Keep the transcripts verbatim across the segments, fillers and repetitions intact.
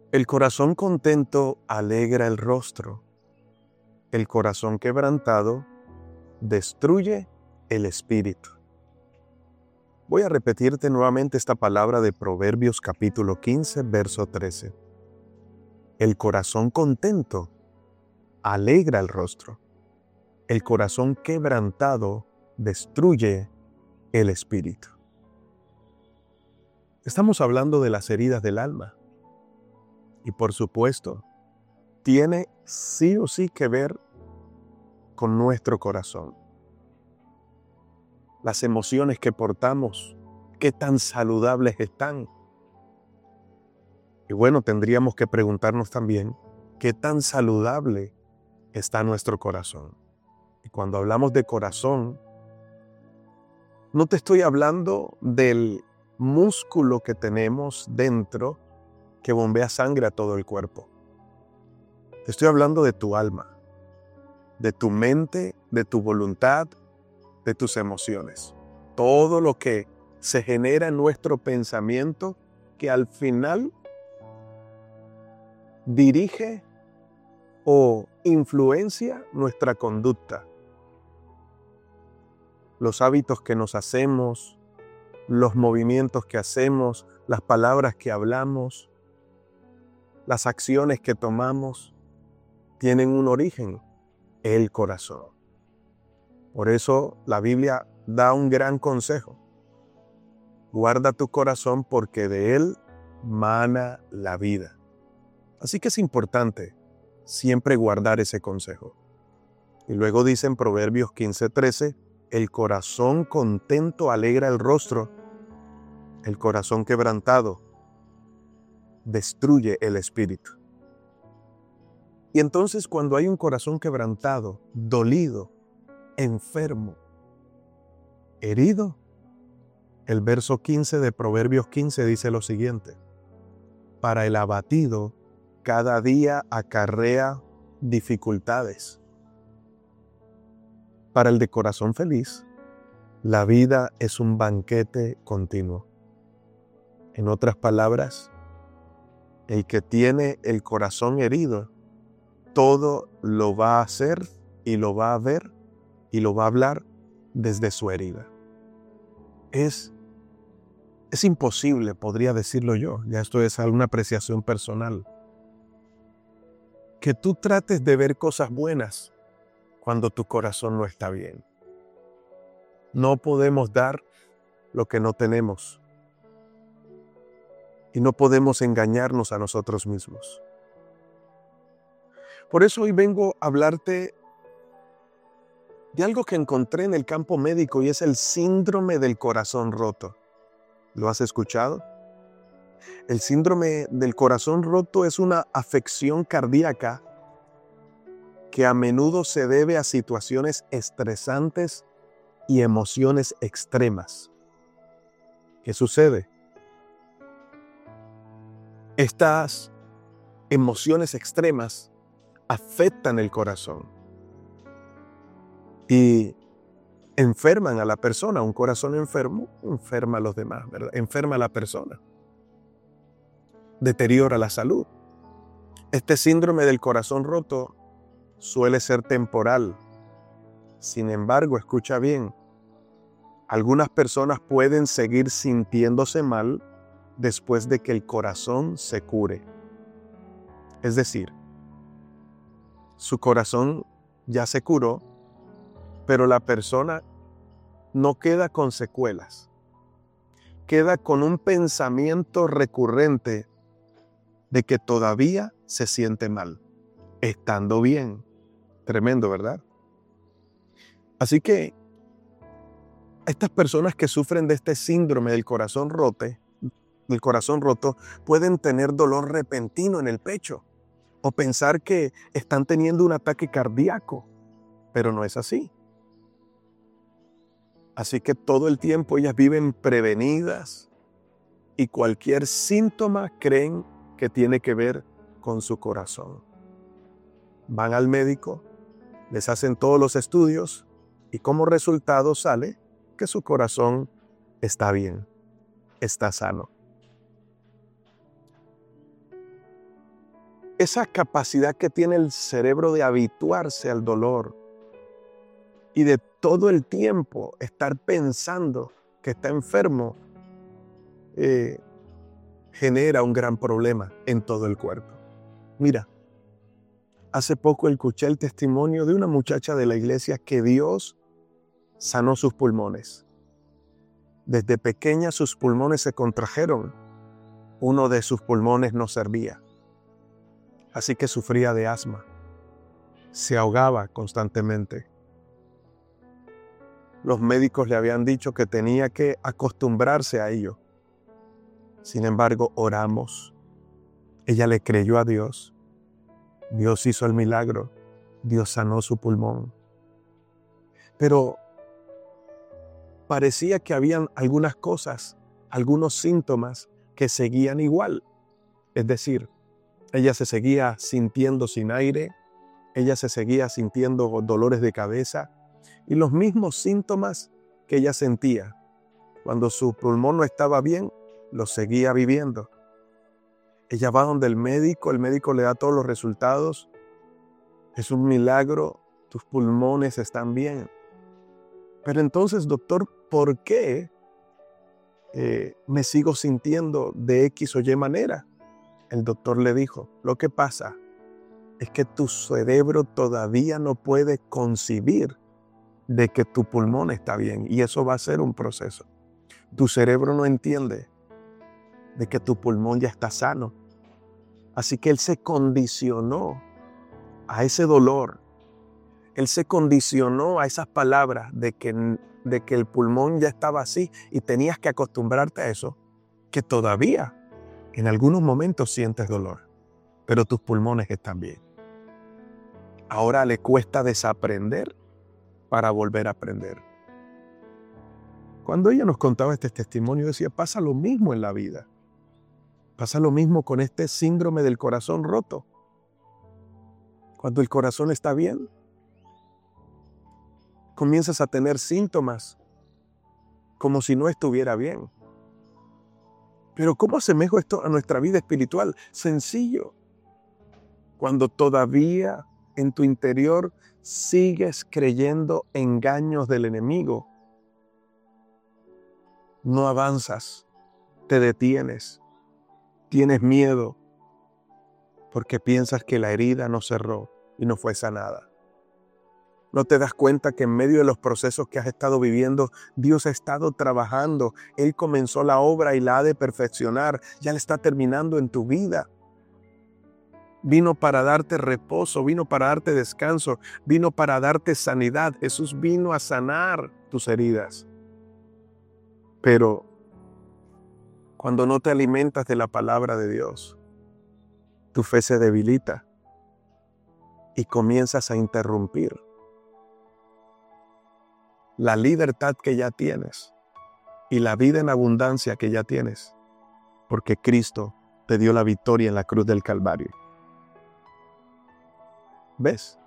El corazón contento alegra el rostro. El corazón quebrantado destruye el espíritu. Voy a repetirte nuevamente esta palabra de Proverbios capítulo quince, verso trece. El corazón contento alegra el rostro. El corazón quebrantado destruye el espíritu. Estamos hablando de las heridas del alma. Y por supuesto, tiene sí o sí que ver con nuestro corazón. Las emociones que portamos, qué tan saludables están. Y bueno, tendríamos que preguntarnos también, qué tan saludable está nuestro corazón. Y cuando hablamos de corazón, no te estoy hablando del músculo que tenemos dentro que bombea sangre a todo el cuerpo. Te estoy hablando de tu alma, de tu mente, de tu voluntad, de tus emociones. Todo lo que se genera en nuestro pensamiento que al final dirige o influencia nuestra conducta. Los hábitos que nos hacemos, los movimientos que hacemos, las palabras que hablamos, las acciones que tomamos, tienen un origen, el corazón. Por eso la Biblia da un gran consejo. Guarda tu corazón porque de él mana la vida. Así que es importante siempre guardar ese consejo. Y luego dice en Proverbios quince trece, el corazón contento alegra el rostro, el corazón quebrantado destruye el espíritu. Y entonces cuando hay un corazón quebrantado, dolido, enfermo, herido, el verso quince de Proverbios quince dice lo siguiente: para el abatido, cada día acarrea dificultades. Para el de corazón feliz, la vida es un banquete continuo. En otras palabras, el que tiene el corazón herido, todo lo va a hacer y lo va a ver y lo va a hablar desde su herida. Es, es imposible, podría decirlo yo, ya esto es alguna apreciación personal, que tú trates de ver cosas buenas cuando tu corazón no está bien. No podemos dar lo que no tenemos. Y no podemos engañarnos a nosotros mismos. Por eso hoy vengo a hablarte de algo que encontré en el campo médico y es el síndrome del corazón roto. ¿Lo has escuchado? El síndrome del corazón roto es una afección cardíaca que a menudo se debe a situaciones estresantes y emociones extremas. ¿Qué sucede? Estas emociones extremas afectan el corazón y enferman a la persona. Un corazón enfermo enferma a los demás, ¿verdad? Enferma a la persona. Deteriora la salud. Este síndrome del corazón roto suele ser temporal. Sin embargo, escucha bien, algunas personas pueden seguir sintiéndose mal después de que el corazón se cure. Es decir, su corazón ya se curó, pero la persona no queda con secuelas. Queda con un pensamiento recurrente de que todavía se siente mal, estando bien. Tremendo, ¿verdad? Así que estas personas que sufren de este síndrome del corazón roto, del corazón roto, pueden tener dolor repentino en el pecho o pensar que están teniendo un ataque cardíaco, pero no es así. Así que todo el tiempo ellas viven prevenidas y cualquier síntoma creen que tiene que ver con su corazón. Van al médico, les hacen todos los estudios y como resultado sale que su corazón está bien, está sano. esa capacidad que tiene el cerebro de habituarse al dolor y de todo el tiempo estar pensando que está enfermo, eh, genera un gran problema en todo el cuerpo. Mira, hace poco escuché el testimonio de una muchacha de la iglesia que Dios sanó sus pulmones. Desde pequeña sus pulmones se contrajeron. Uno de sus pulmones no servía. Así que sufría de asma. Se ahogaba constantemente. Los médicos le habían dicho que tenía que acostumbrarse a ello. Sin embargo, oramos. Ella le creyó a Dios. Dios hizo el milagro. Dios sanó su pulmón. Pero parecía que habían algunas cosas, algunos síntomas que seguían igual. Es decir, ella se seguía sintiendo sin aire, ella se seguía sintiendo dolores de cabeza y los mismos síntomas que ella sentía cuando su pulmón no estaba bien, los seguía viviendo. Ella va donde el médico, el médico le da todos los resultados. Es un milagro, tus pulmones están bien. Pero entonces, doctor, ¿por qué eh, me sigo sintiendo de X o Y manera? El doctor le dijo, lo que pasa es que tu cerebro todavía no puede concebir de que tu pulmón está bien y eso va a ser un proceso. Tu cerebro no entiende de que tu pulmón ya está sano. Así que él se condicionó a ese dolor. Él se condicionó a esas palabras de que, de que el pulmón ya estaba así y tenías que acostumbrarte a eso, que todavía en algunos momentos sientes dolor, pero tus pulmones están bien. Ahora le cuesta desaprender para volver a aprender. Cuando ella nos contaba este testimonio, decía, pasa lo mismo en la vida. Pasa lo mismo con este síndrome del corazón roto. Cuando el corazón está bien, comienzas a tener síntomas como si no estuviera bien. Pero ¿cómo asemejo esto a nuestra vida espiritual? Sencillo. Cuando todavía en tu interior sigues creyendo engaños del enemigo, no avanzas, te detienes, tienes miedo porque piensas que la herida no cerró y no fue sanada. No te das cuenta que en medio de los procesos que has estado viviendo, Dios ha estado trabajando. Él comenzó la obra y la ha de perfeccionar. Ya la está terminando en tu vida. Vino para darte reposo, vino para darte descanso, vino para darte sanidad. Jesús vino a sanar tus heridas. Pero cuando no te alimentas de la palabra de Dios, tu fe se debilita y comienzas a interrumpir la libertad que ya tienes y la vida en abundancia que ya tienes, porque Cristo te dio la victoria en la cruz del Calvario. ¿Ves?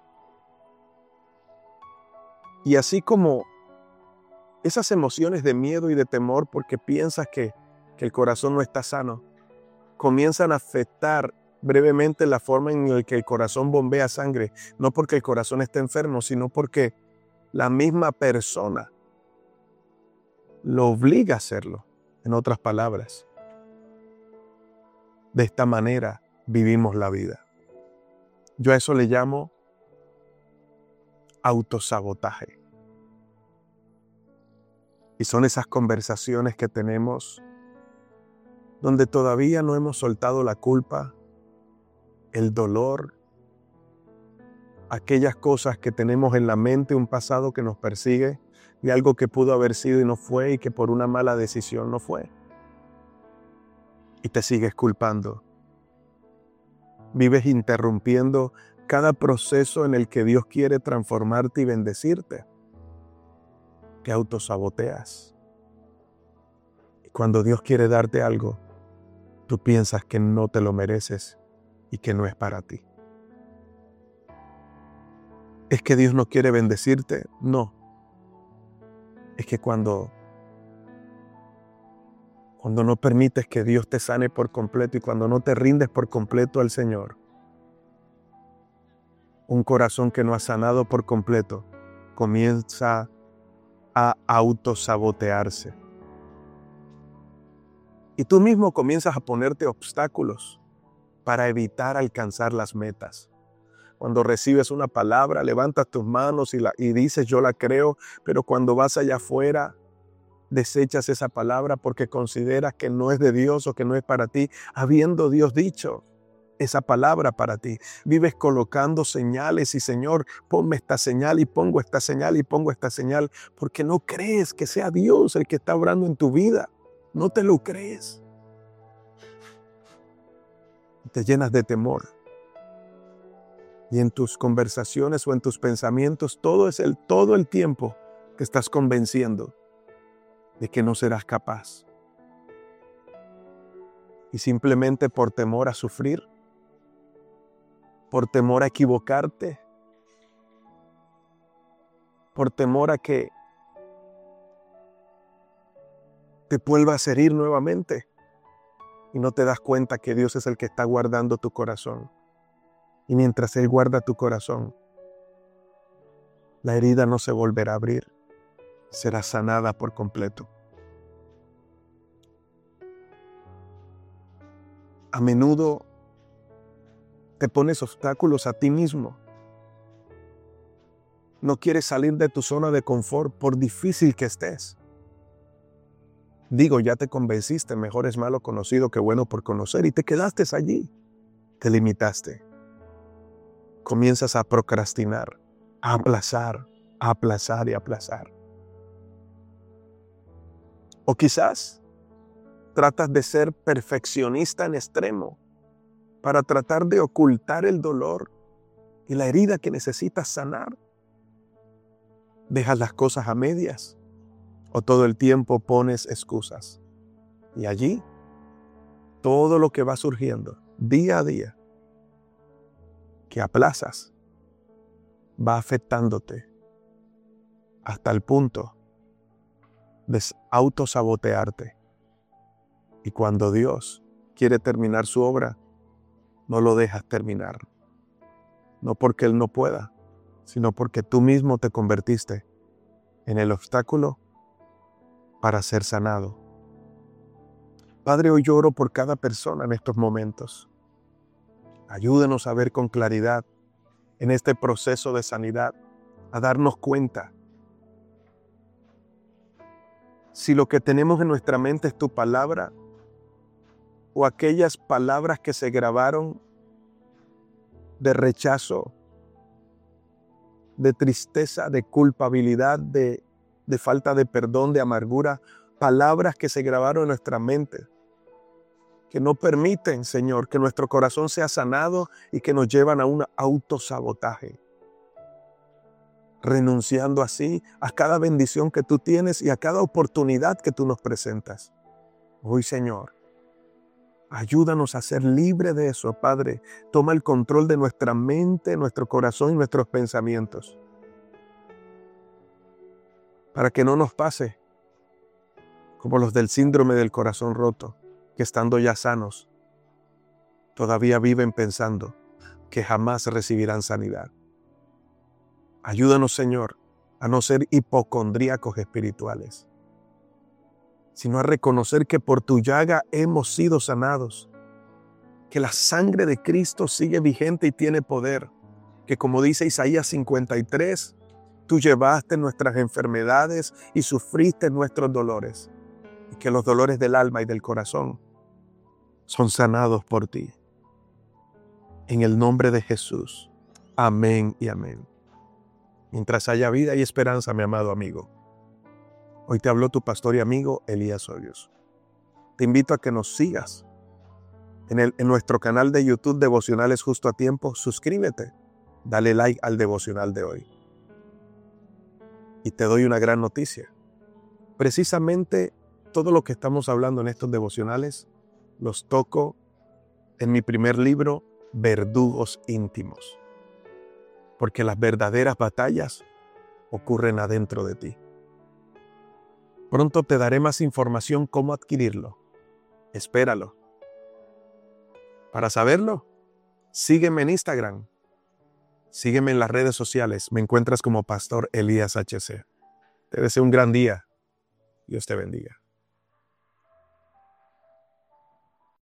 Y así como esas emociones de miedo y de temor porque piensas que, que el corazón no está sano, comienzan a afectar brevemente la forma en la que el corazón bombea sangre, no porque el corazón esté enfermo, sino porque la misma persona lo obliga a hacerlo. En otras palabras, de esta manera vivimos la vida. Yo a eso le llamo autosabotaje. Y son esas conversaciones que tenemos donde todavía no hemos soltado la culpa, el dolor, aquellas cosas que tenemos en la mente, un pasado que nos persigue, de algo que pudo haber sido y no fue y que por una mala decisión no fue. Y te sigues culpando. Vives interrumpiendo cada proceso en el que Dios quiere transformarte y bendecirte. Te autosaboteas. Y cuando Dios quiere darte algo, tú piensas que no te lo mereces y que no es para ti. ¿Es que Dios no quiere bendecirte? No. Es que cuando, cuando no permites que Dios te sane por completo y cuando no te rindes por completo al Señor, Un corazón que no ha sanado por completo comienza a autosabotearse. Y tú mismo comienzas a ponerte obstáculos para evitar alcanzar las metas. Cuando recibes una palabra, levantas tus manos y, la, y dices yo la creo, pero cuando vas allá afuera, desechas esa palabra porque consideras que no es de Dios o que no es para ti, habiendo Dios dicho esa palabra para ti. Vives colocando señales y Señor, ponme esta señal y pongo esta señal y pongo esta señal, porque no crees que sea Dios el que está obrando en tu vida. No te lo crees. Te llenas de temor. Y en tus conversaciones o en tus pensamientos, todo es el, todo el tiempo que estás convenciendo de que no serás capaz. Y simplemente por temor a sufrir, por temor a equivocarte, por temor a que te vuelvas a herir nuevamente y no te das cuenta que Dios es el que está guardando tu corazón. Y mientras Él guarda tu corazón, la herida no se volverá a abrir, será sanada por completo. A menudo te pones obstáculos a ti mismo. No quieres salir de tu zona de confort por difícil que estés. Digo, ya te convenciste, mejor es malo conocido que bueno por conocer, y te quedaste allí. Te limitaste. Comienzas a procrastinar, a aplazar, a aplazar y aplazar. O quizás tratas de ser perfeccionista en extremo para tratar de ocultar el dolor y la herida que necesitas sanar. Dejas las cosas a medias o todo el tiempo pones excusas. Y allí, todo lo que va surgiendo día a día, que aplazas, va afectándote hasta el punto de autosabotearte. Y cuando Dios quiere terminar su obra, no lo dejas terminar. No porque Él no pueda, sino porque tú mismo te convertiste en el obstáculo para ser sanado. Padre, hoy lloro por cada persona en estos momentos. Ayúdanos a ver con claridad en este proceso de sanidad, a darnos cuenta si lo que tenemos en nuestra mente es tu palabra o aquellas palabras que se grabaron de rechazo, de tristeza, de culpabilidad, de, de falta de perdón, de amargura, palabras que se grabaron en nuestra mente, que no permiten, Señor, que nuestro corazón sea sanado y que nos llevan a un autosabotaje, renunciando así a cada bendición que tú tienes y a cada oportunidad que tú nos presentas. Hoy, Señor, ayúdanos a ser libres de eso, Padre. Toma el control de nuestra mente, nuestro corazón y nuestros pensamientos, para que no nos pase como los del síndrome del corazón roto, que estando ya sanos, todavía viven pensando que jamás recibirán sanidad. Ayúdanos, Señor, a no ser hipocondríacos espirituales, sino a reconocer que por tu llaga hemos sido sanados, que la sangre de Cristo sigue vigente y tiene poder, que como dice Isaías cincuenta y tres, tú llevaste nuestras enfermedades y sufriste nuestros dolores, y que los dolores del alma y del corazón son sanados por ti. En el nombre de Jesús. Amén y amén. Mientras haya vida y esperanza, mi amado amigo. Hoy te habló tu pastor y amigo Elías Hoyos. Te invito a que nos sigas en, el, en nuestro canal de YouTube Devocionales Justo a Tiempo. Suscríbete, dale like al devocional de hoy. Y te doy una gran noticia. Precisamente todo lo que estamos hablando en estos devocionales los toco en mi primer libro, Verdugos Íntimos. Porque las verdaderas batallas ocurren adentro de ti. Pronto te daré más información cómo adquirirlo. Espéralo. Para saberlo, sígueme en Instagram, Sígueme en las redes sociales. Me encuentras como Pastor Elías H C. Te deseo un gran día. Dios te bendiga.